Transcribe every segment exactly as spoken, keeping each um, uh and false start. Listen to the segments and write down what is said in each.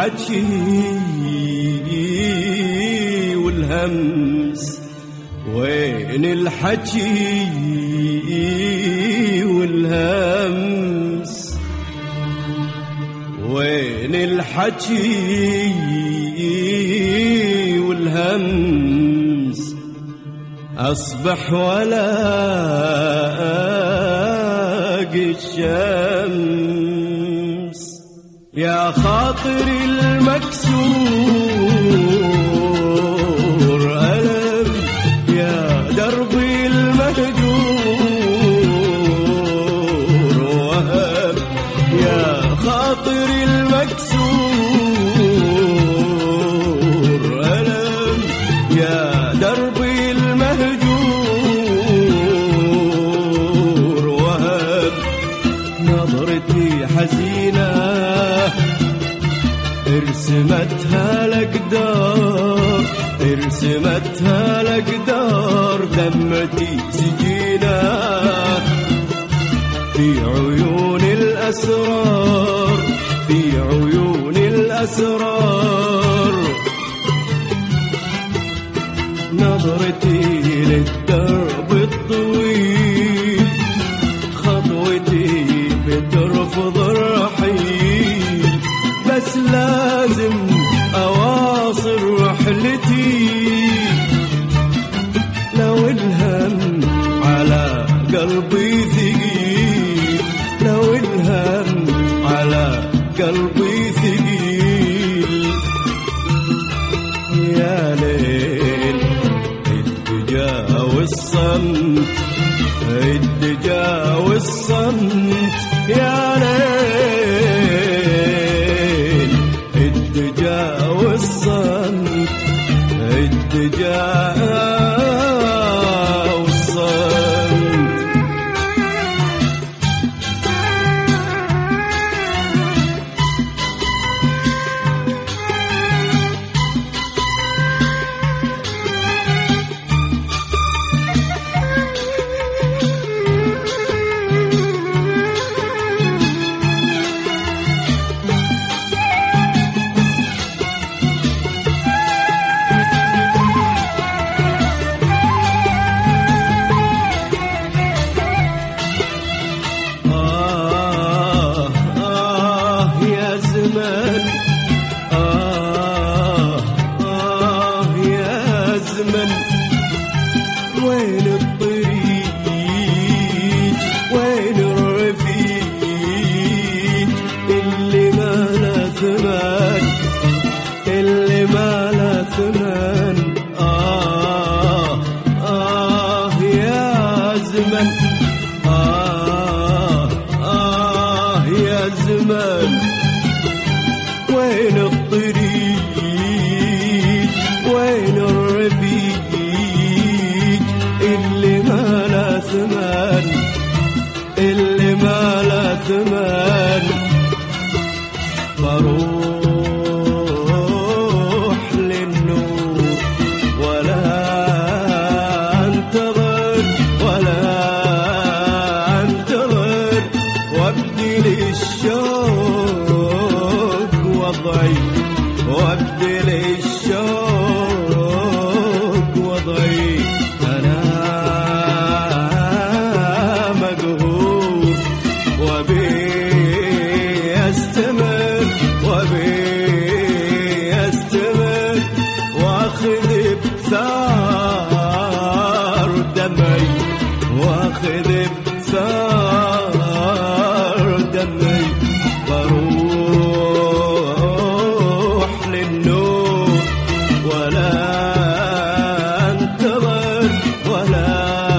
الحكي والهمس وين الحكي والهمس وين الحكي والهمس أصبح ولا ألاقي الشمس يا خاطري المكسور ألم يا دربي المهجور وهم يا خاطري المكسور ألم يا دربي المهجور وهم نظرتي حزينة ارسمتها لقدار ارسمتها لقدار دمتي سجينة في عيون الأسرار في عيون الأسرار نظرتي للدرب الطويل خطوتي بترفض الرحيل بس لازم أواصل رحلتي لو الهم على قلبي ثقيل لو الهم على قلبي ثقيل يا ليل الدجا والصمت الدجا والصمت يا ليل الدجا والصمت الدجا والصمت وين الطريق وين الرفيق اللي ما له ثمن اللي ما له ثمن آه آه يا زمن آه آه يا زمن وين الطريق وين الرفيق اللي ما له ثمن اللي ما له ثمن بروح للنور ولا انتظر ولا انتظر وابدي للشوق وضعي وابدي للشوق وضعي أنا مقهور وبي أستمر وبي أستمر وأخذ بثار دمعي وأخذ بثار دمعي بروح للنور ولا انتظر ولا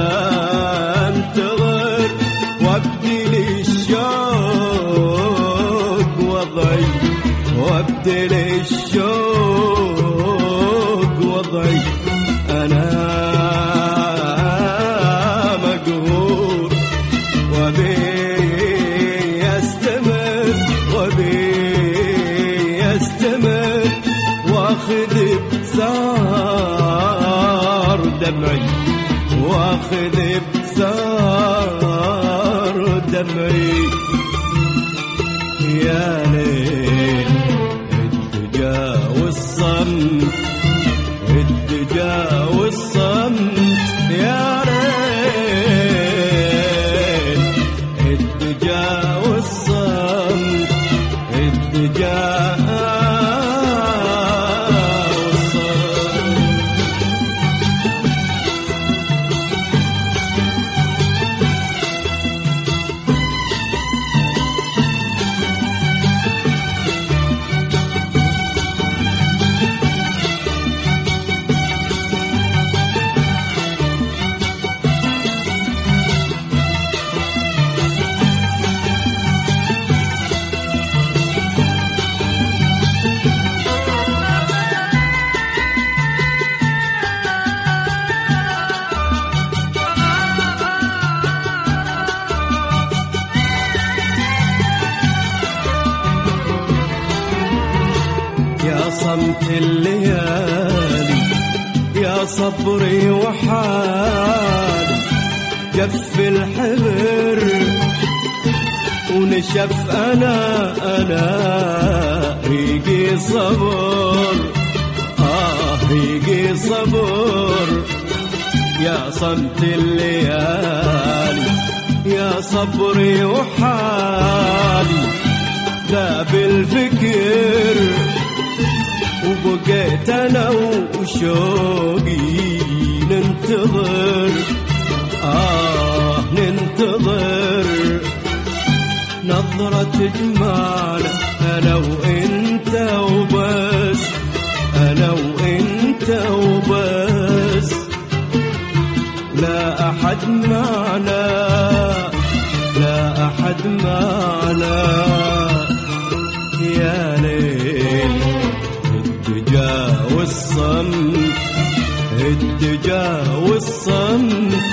انتظر وابدي للشوق وضعي وابدي للشوق وضعي أنا مقهور وبي يستمر وبي يستمر واخذ بثار دمعي واخذ بثار دمعي يا ليل والصمت الدجى والصمت يا ريت الدجى والصمت الدجى يا صمت الليالي يا صبري وحالي جف الحبر ونشف أنا أنا ريقي صبر آه ريقي صبر يا صمت الليالي يا صبري وحالي ذاب الفكر وبقيت أنا وشوقي ننتظر آه ننتظر نظرة تجمعنا أنا وإنت وبس أنا وإنت وبس لا أحد معنا لا أحد معنا يا ليل الدجى والصمت الدجى والصمت